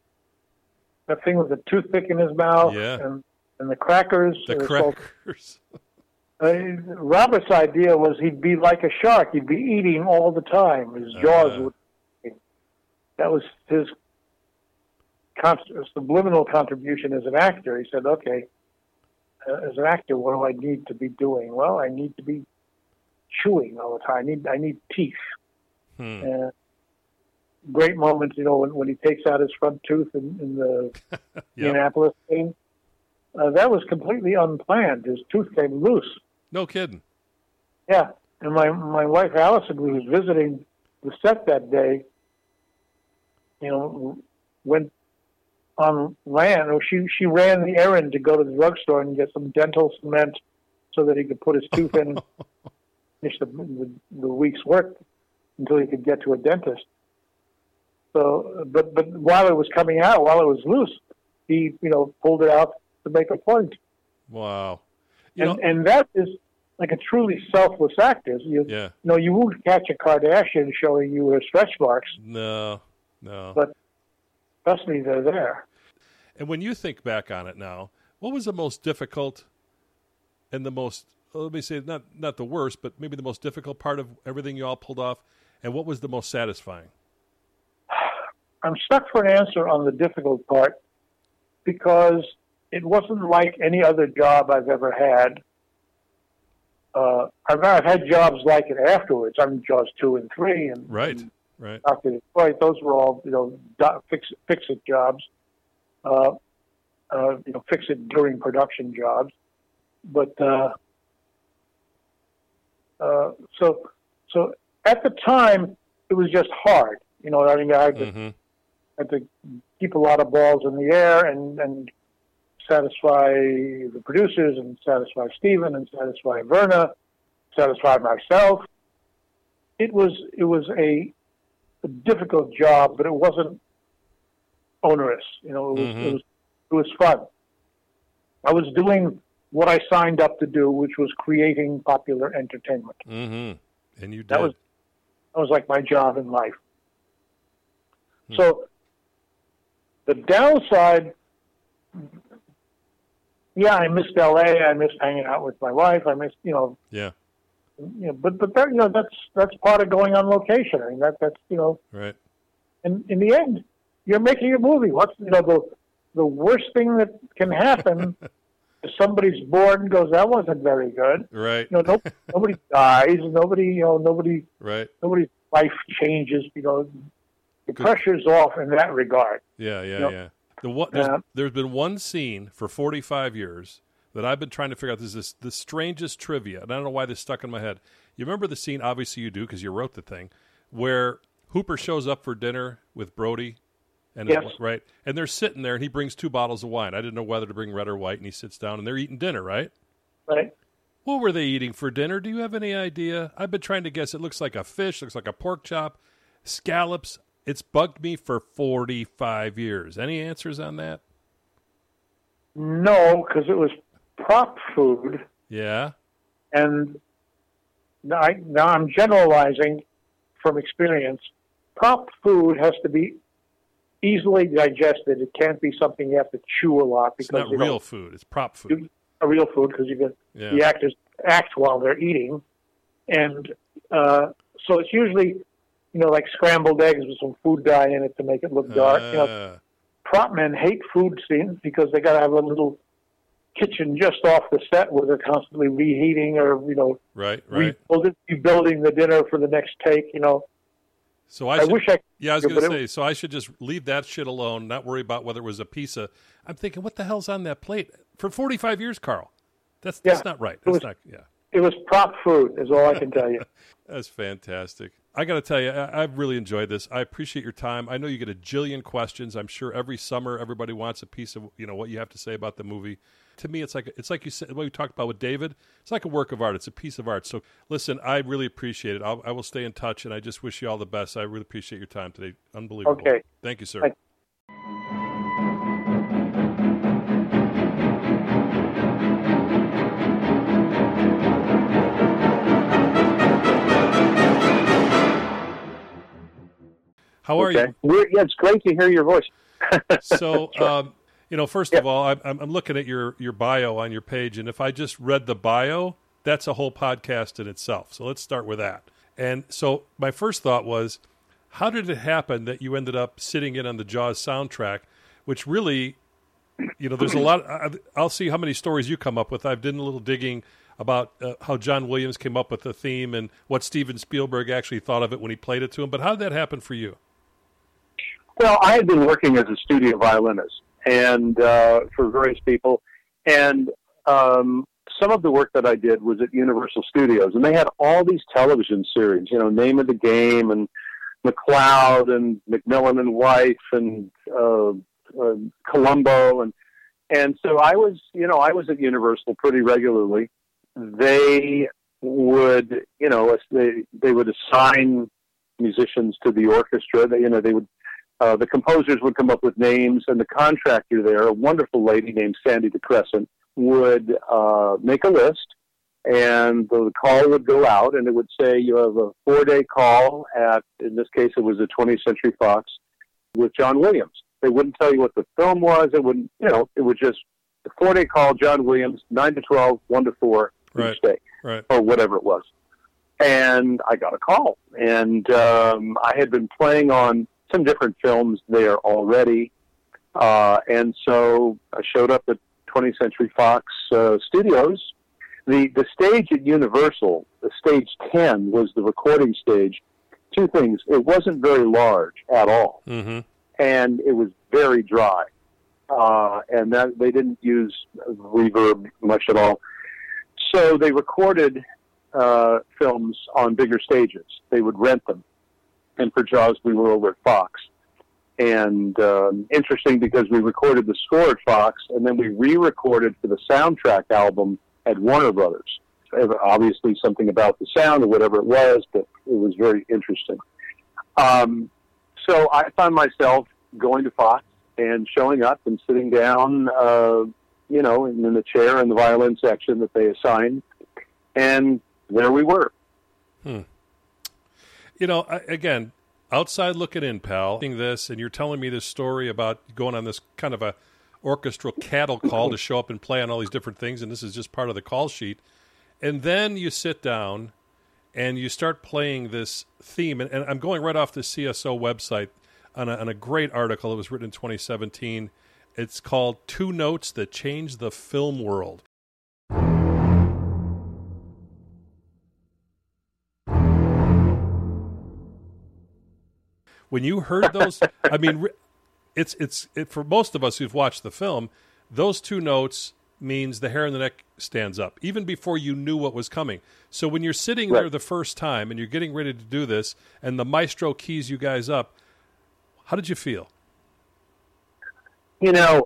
That thing with the toothpick in his mouth, yeah, and and the crackers. The crackers. Uh, Robert's idea was he'd be like a shark. He'd be eating all the time. His jaws uh, would. That was his con- subliminal contribution as an actor. He said, okay, uh, as an actor, what do I need to be doing? Well, I need to be chewing all the time. I need, I need teeth. Hmm. Uh, great moments, you know, when, when he takes out his front tooth in, in the Yep. Indianapolis scene. Uh, that was completely unplanned. His tooth came loose. No kidding. Yeah. And my, my wife, Allison, who was visiting the set that day, you know, went on land, or she, she ran the errand to go to the drugstore and get some dental cement so that he could put his tooth in and finish the, the, the week's work until he could get to a dentist. So, but, but while it was coming out, while it was loose, he, you know, pulled it out to make a point. Wow. You And, know, and that is like a truly selfless actor. You, yeah. you know, you won't catch a Kardashian showing you her stretch marks, No, no. but trust me, they're there. And when you think back on it now, what was the most difficult and the most, well, let me say, not not the worst, but maybe the most difficult part of everything you all pulled off? And what was the most satisfying? I'm stuck for an answer on the difficult part because it wasn't like any other job I've ever had. Uh, I've, I've had jobs like it afterwards. I'm Jaws two and three, and Right, and right. Doctor Detroit. Those were all, you know, do- fix fix it jobs. Uh, uh, you know, fix it during production jobs. But uh, uh, so so at the time it was just hard. You know, I mean, I had to, Mm-hmm. had to keep a lot of balls in the air and and satisfy the producers and satisfy Steven and satisfy Verna, satisfy myself. It was it was a, a difficult job, but it wasn't onerous. You know, it was, Mhm. it was it was fun. I was doing what I signed up to do, which was creating popular entertainment. Mm-hmm. And you did. That was that was like my job in life. Hmm. So the downside, yeah, I missed L A. I missed hanging out with my wife. I missed, you know, Yeah, you know, but but that, you know, that's that's part of going on location. I mean, that that's you know, right. and in the end, you're making a movie. What's you know the the worst thing that can happen is somebody's bored and goes, "That wasn't very good." Right, You know, no, nobody dies. Nobody, you know, nobody, right. nobody's life changes. You know, the Good. pressure's off in that regard. Yeah, yeah, Yep. yeah. The one, there's, Yeah. there's been one scene for forty-five years that I've been trying to figure out. This is this, the strangest trivia, and I don't know why this stuck in my head. You remember the scene? Obviously, you do because you wrote the thing, where Hooper shows up for dinner with Brody, and his- Yes. right, and they're sitting there, and he brings two bottles of wine. I didn't know whether to bring red or white, and he sits down, and they're eating dinner, right? Right? What were they eating for dinner? Do you have any idea? I've been trying to guess. It looks like a fish, looks like a pork chop, scallops. It's bugged me for forty-five years. Any answers on that? No, because it was prop food, Yeah. and now, I, now I'm generalizing from experience. Prop food has to be easily digested. It can't be something you have to chew a lot It's because not you real know, food. It's prop food. you- a real food because you can Yeah. the actors act while they're eating, and uh, so it's usually you know like scrambled eggs with some food dye in it to make it look dark. you know, Uh, prop men hate food scenes because they got to have a little kitchen just off the set where they're constantly reheating or you know right, right. rebuilding, rebuilding the dinner for the next take. You know, So I, I should, wish I. yeah, I was Yeah, going to but say, so I should just leave that shit alone, not worry about whether it was a piece of. I'm thinking, what the hell's on that plate for forty-five years, Carl? That's that's Yeah. not right. It That's was- not. Yeah. It was prop food, is all I can tell you. That's fantastic. I got to tell you, I, I've really enjoyed this. I appreciate your time. I know you get a jillion questions. I'm sure every summer everybody wants a piece of you know what you have to say about the movie. To me, it's like it's like you said what we talked about with David. It's like a work of art. It's a piece of art. So listen, I really appreciate it. I'll, I will stay in touch, and I just wish you all the best. I really appreciate your time today. Unbelievable. Okay. Thank you, sir. Thank- How are Okay. you? We're, yeah, it's great to hear your voice. So, um, you know, first of all, I'm, I'm looking at your, your bio on your page, and if I just read the bio, that's a whole podcast in itself. So let's start with that. And so my first thought was, how did it happen that you ended up sitting in on the Jaws soundtrack which really, you know, there's a lot. I'll see how many stories you come up with. I've done a little digging about uh, how John Williams came up with the theme and what Steven Spielberg actually thought of it when he played it to him. But how did that happen for you? Well, I had been working as a studio violinist and uh, for various people, and um, some of the work that I did was at Universal Studios, and they had all these television series, you know, Name of the Game and McCloud and McMillan and Wife and uh, uh, Columbo, and and so I was, you know, I was at Universal pretty regularly. They would, you know, they they would assign musicians to the orchestra. They, you know, they would. Uh, the composers would come up with names, and the contractor there, a wonderful lady named Sandy DeCrescent, would uh, make a list, and the call would go out, and it would say you have a four-day call at, in this case, it was a twentieth Century Fox with John Williams. They wouldn't tell you what the film was. It wouldn't, you know, it would just a four-day call, John Williams, nine to twelve, one to four right. each day, right. or whatever it was. And I got a call, and um, I had been playing on some different films there already, uh, and so I showed up at twentieth Century Fox uh, Studios. The the stage at Universal, the stage ten, was the recording stage. Two things: it wasn't very large at all, mm-hmm. and it was very dry, uh, and that they didn't use reverb much at all. So they recorded uh, films on bigger stages. They would rent them. And for Jaws, we were over at Fox. And um, interesting because we recorded the score at Fox, and then we re-recorded for the soundtrack album at Warner Brothers. Obviously something about the sound or whatever it was, but it was very interesting. Um, so I found myself going to Fox and showing up and sitting down, uh, you know, in, in the chair in the violin section that they assigned. And there we were. Hmm. You know, I, again, outside looking in, pal, this, and you're telling me this story about going on this kind of a orchestral cattle call to show up and play on all these different things, and this is just part of the call sheet. And then you sit down and you start playing this theme, and, and I'm going right off the C S O website on a, on a great article. It was written in twenty seventeen. It's called Two Notes That Changed the Film World. When you heard those, I mean, it's it's it, for most of us who've watched the film, those two notes means the hair on the neck stands up, even before you knew what was coming. So when you're sitting right. there the first time and you're getting ready to do this, and the maestro keys you guys up, how did you feel? You know,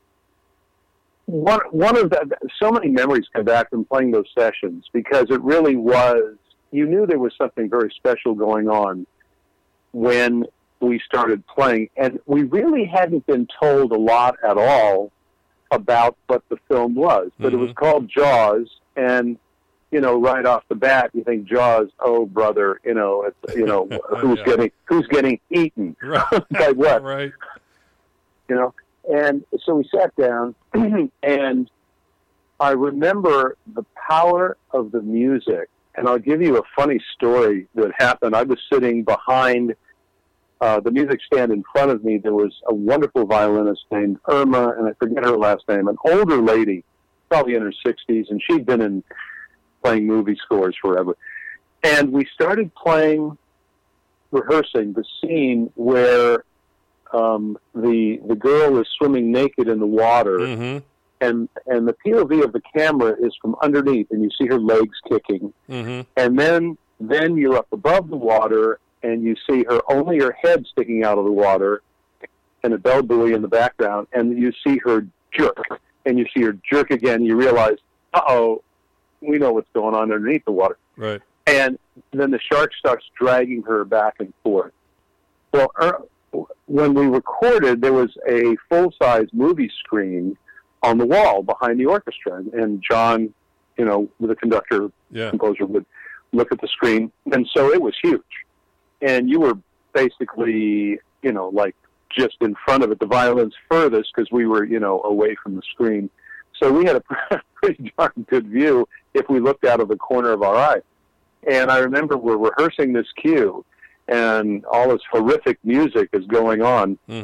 one one of the so many memories come back from playing those sessions because it really was. You knew there was something very special going on when we started playing, and we really hadn't been told a lot at all about what the film was, but mm-hmm. it was called Jaws, and, you know, right off the bat, you think Jaws, oh, brother, you know, it's, you know, who's yeah. getting, who's getting eaten right. by what? Right. You know, and so we sat down, and I remember the power of the music. And I'll give you a funny story that happened. I was sitting behind uh, the music stand in front of me. There was a wonderful violinist named Irma, and I forget her last name, an older lady, probably in her sixties, and she'd been in playing movie scores forever. And we started playing, rehearsing the scene where um, the the girl is swimming naked in the water, mm-hmm. and and the P O V of the camera is from underneath, and you see her legs kicking, mm-hmm. and then then you're up above the water, and you see her only her head sticking out of the water, and a bell buoy in the background, and you see her jerk, and you see her jerk again. You realize, uh oh, we know what's going on underneath the water, right? And then the shark starts dragging her back and forth. Well, er, when we recorded, there was a full-size movie screen on the wall behind the orchestra, and John, you know, the conductor, yeah. composer, would look at the screen, and so it was huge. And you were basically, you know, like just in front of it, the violin's furthest because we were, you know, away from the screen. So we had a pretty darn good view if we looked out of the corner of our eye. And I remember we're rehearsing this cue, and all this horrific music is going on. Mm-hmm.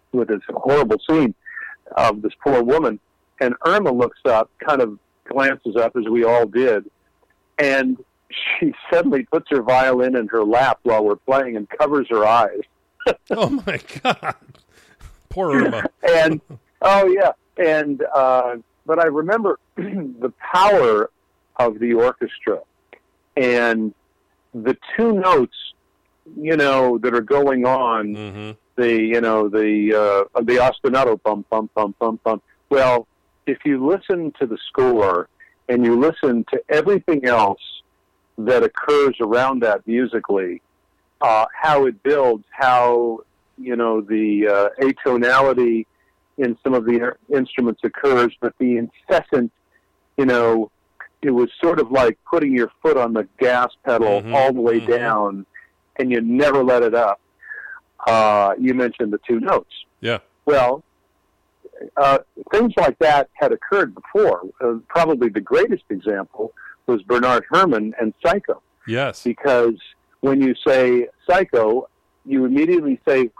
with this horrible scene of this poor woman. And Irma looks up, kind of glances up, as we all did, and she suddenly puts her violin in her lap while we're playing and covers her eyes. Oh, my God. Poor Irma. And, oh, yeah. And, uh, but I remember the power of the orchestra and the two notes, you know, that are going on, mm-hmm. the, you know, the, uh, the ostinato, bum, bum, bum, bum, bum. Well, if you listen to the score and you listen to everything else that occurs around that musically, uh, how it builds, how, you know, the uh, atonality in some of the instruments occurs, but the incessant, you know, it was sort of like putting your foot on the gas pedal mm-hmm. all the way mm-hmm. down, and you never let it up. Uh, you mentioned the two notes. Yeah. Well, uh, things like that had occurred before. Uh, probably the greatest example was Bernard Herrmann and Psycho. Yes. Because when you say Psycho, you immediately say,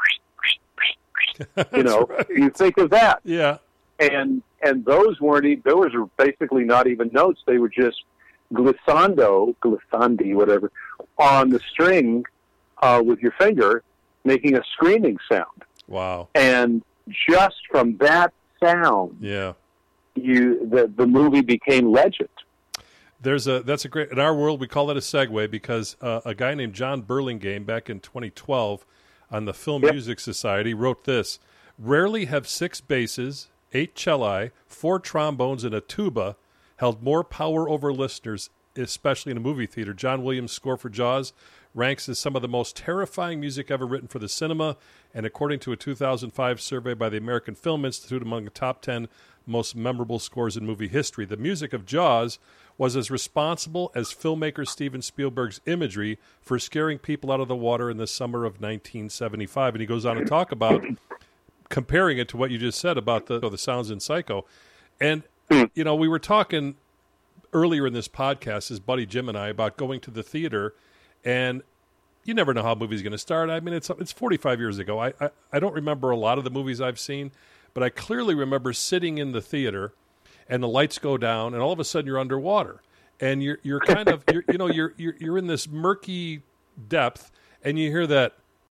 you know, right. you think of that. Yeah. And and those weren't even, those were basically not even notes. They were just glissando, glissandi, whatever, on the string uh, with your finger, making a screaming sound. Wow. And just from that sound, yeah, you the the movie became legend. There's a that's a great in our world we call it a segue because uh, a guy named John Burlingame back in twenty twelve on the Film yep. Music Society wrote this: rarely have six basses, eight celli, four trombones, and a tuba held more power over listeners, especially in a movie theater. John Williams' score for Jaws ranks as some of the most terrifying music ever written for the cinema, and according to a two thousand five survey by the American Film Institute, among the top ten most memorable scores in movie history. The music of Jaws was as responsible as filmmaker Steven Spielberg's imagery for scaring people out of the water in the summer of nineteen seventy-five. And he goes on to talk about comparing it to what you just said about the, the sounds in Psycho. And, you know, we were talking earlier in this podcast, his buddy Jim and I, about going to the theater, and you never know how a movie's going to start. I mean, it's it's forty-five years ago. I, I, I don't remember a lot of the movies I've seen, but I clearly remember sitting in the theater and the lights go down and all of a sudden you're underwater and you're you're kind of you're, you know you're, you're you're in this murky depth and you hear that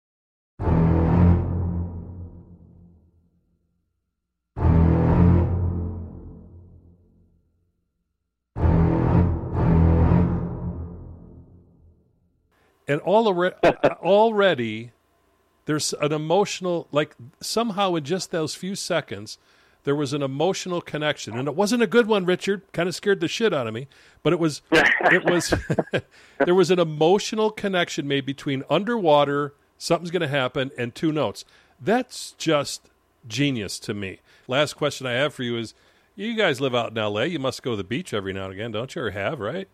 and all already there's an emotional, like somehow in just those few seconds, there was an emotional connection. And it wasn't a good one, Richard. Kind of scared the shit out of me. But it was, it was, there was an emotional connection made between underwater, something's going to happen, and two notes. That's just genius to me. Last question I have for you is, you guys live out in L A. You must go to the beach every now and again, don't you? Or have, right?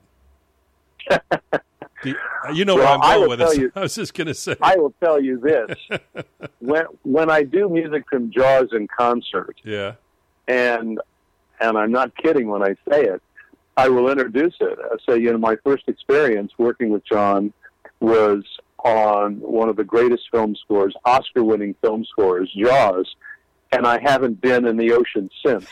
The, you know well, where I'm going with this. You, I was just going to say. I will tell you this. when when I do music from Jaws in concert, yeah, and and I'm not kidding when I say it, I will introduce it. I say, you know, my first experience working with John was on one of the greatest film scores, Oscar-winning film scores, Jaws, and I haven't been in the ocean since.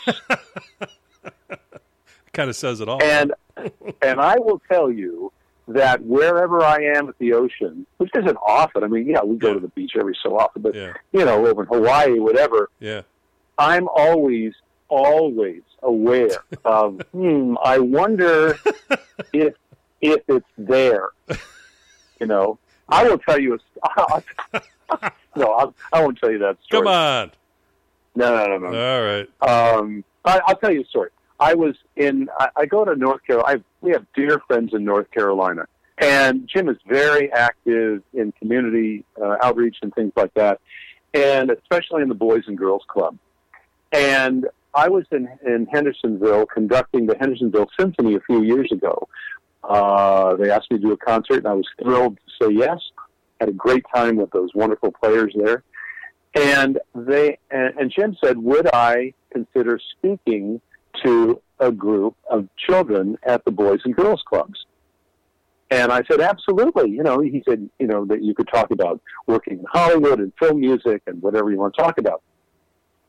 Kind of says it all. And and I will tell you that wherever I am at the ocean, which isn't often, I mean, yeah, we go yeah. to the beach every so often, but, yeah. you know, over in Hawaii, whatever, yeah. I'm always, always aware of, hmm, I wonder if if it's there, you know. I will tell you, a, no, I'll, I won't tell you that story. Come on. No, no, no, no. All right. Um, I, I'll tell you a story. I was in, I, I go to North Carolina. I, we have dear friends in North Carolina. And Jim is very active in community uh, outreach and things like that, and especially in the Boys and Girls Club. And I was in, in Hendersonville conducting the Hendersonville Symphony a few years ago. Uh, they asked me to do a concert, and I was thrilled to say yes. Had a great time with those wonderful players there. And they and, and Jim said, would I consider speaking to a group of children at the Boys and Girls Clubs? And I said, absolutely. You know, he said, you know, that you could talk about working in Hollywood and film music and whatever you want to talk about.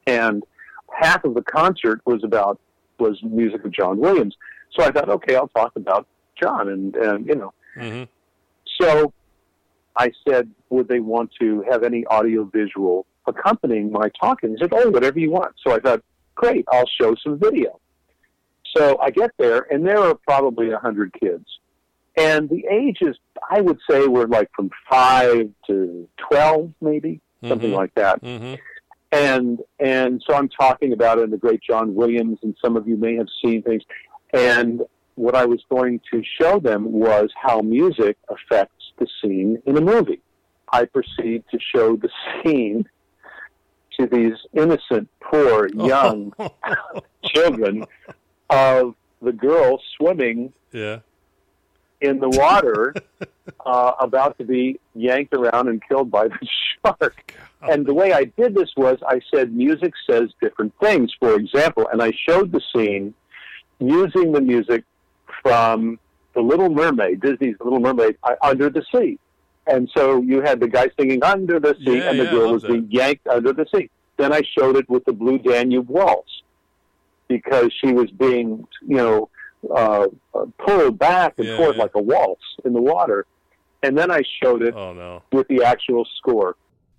and half of the concert was about was music of John Williams. So I thought, okay, I'll talk about John, and, and you know. Mm-hmm. So I said, would they want to have any audio visual accompanying my talk? And he said, oh, whatever you want. So I thought, great, I'll show some video. So I get there, and there are probably a hundred kids. And the ages, I would say, were like from five to twelve, maybe, mm-hmm. something like that. Mm-hmm. And and so I'm talking about it in the great John Williams, and some of you may have seen things. And what I was going to show them was how music affects the scene in a movie. I proceed to show the scene to these innocent, poor, young children of the girl swimming yeah. in the water, uh, about to be yanked around and killed by the shark. God. And the way I did this was I said music says different things, for example, and I showed the scene using the music from The Little Mermaid, Disney's Little Mermaid, uh, Under the Sea. And so you had the guy singing Under the Sea, yeah, and the yeah, girl was being yanked under the sea. Then I showed it with the Blue Danube Waltz, because she was being, you know, uh, pulled back and yeah, forth yeah. like a waltz in the water. And then I showed it oh, no. with the actual score.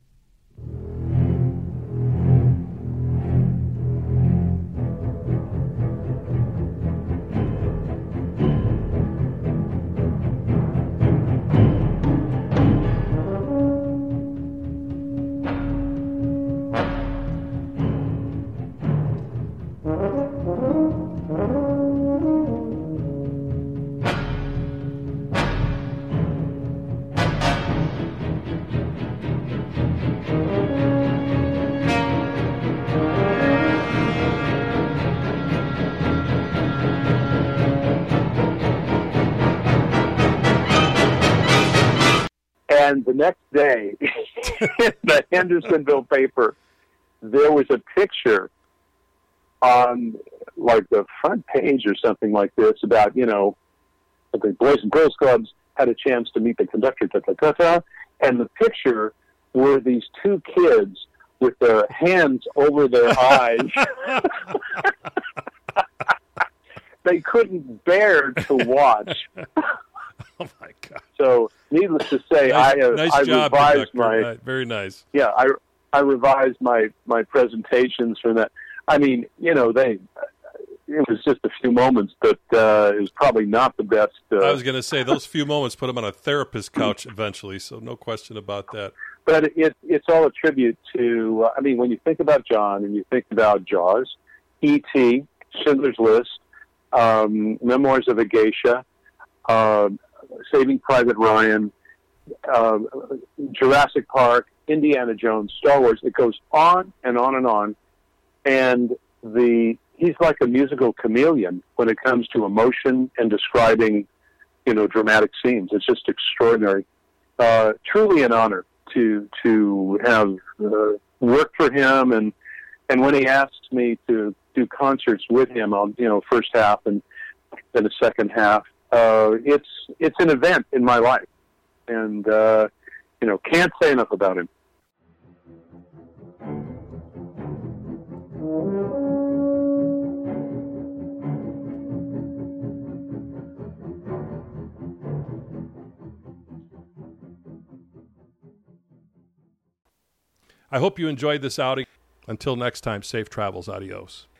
And the next day, in the Hendersonville paper, there was a picture on, like, the front page or something like this about, you know, the Boys and Girls Clubs had a chance to meet the conductor, ta, ta, ta, ta, and the picture were these two kids with their hands over their eyes. They couldn't bear to watch. Oh, my God. So, needless to say, nice, I, uh, nice I job, revised conductor. my... Right. Very nice. Yeah, I, I revised my, my presentations for that. I mean, you know, they... It was just a few moments, but uh, it was probably not the best. Uh, I was going to say, those few moments put him on a therapist's couch eventually, so no question about that. But it, it's all a tribute to, uh, I mean, when you think about John and you think about Jaws, E T, Schindler's List, um, Memoirs of a Geisha, uh, Saving Private Ryan, uh, Jurassic Park, Indiana Jones, Star Wars, it goes on and on and on. And the he's like a musical chameleon when it comes to emotion and describing, you know, dramatic scenes. It's just extraordinary. Uh, truly an honor to to have uh, worked for him, and and when he asked me to do concerts with him on, you know, first half and then the second half, uh, it's it's an event in my life, and uh, you know, can't say enough about him. I hope you enjoyed this outing. Until next time, safe travels. Adios.